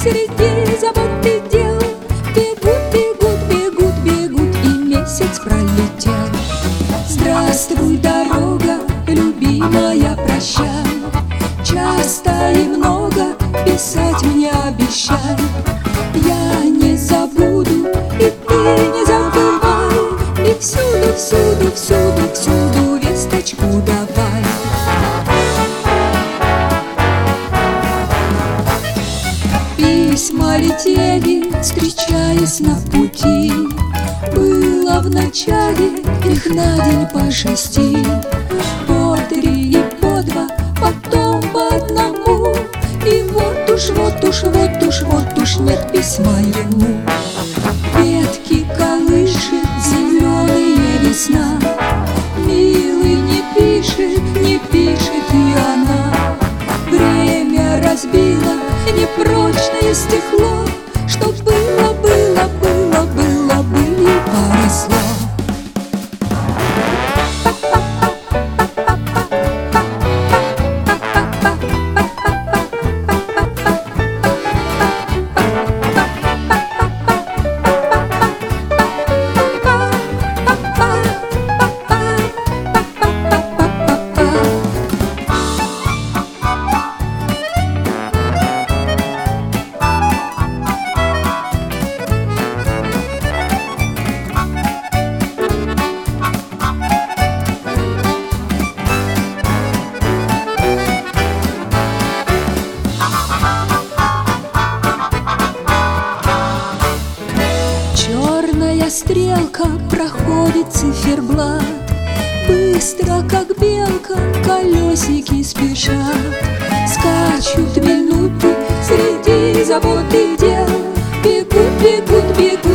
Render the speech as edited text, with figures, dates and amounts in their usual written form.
среди забот и дел. Бегут, бегут, бегут, бегут, и месяц пролетел. Здравствуй, дорога, любимая, прощай. Часто и много писать мне обещай. Я не забуду, и ты не забывай. И всюду, всюду, всюду, всюду весточку давай. Письма летели, встречаясь на пути. Было в начале их на день по 6, по 3 и по 2, потом по одному. И вот уж, вот уж, вот уж, вот уж нет письма ему. Ветки колышет зеленые весна. Милый не пишет, не пишет и она. Время разбило непрочное стекло, что было, было, было, было, были поросло. Черная стрелка проходит циферблат. Быстро, как белка, колесики спешат. Скачут минуты среди забот и дел. Бегут, бегут, бегут.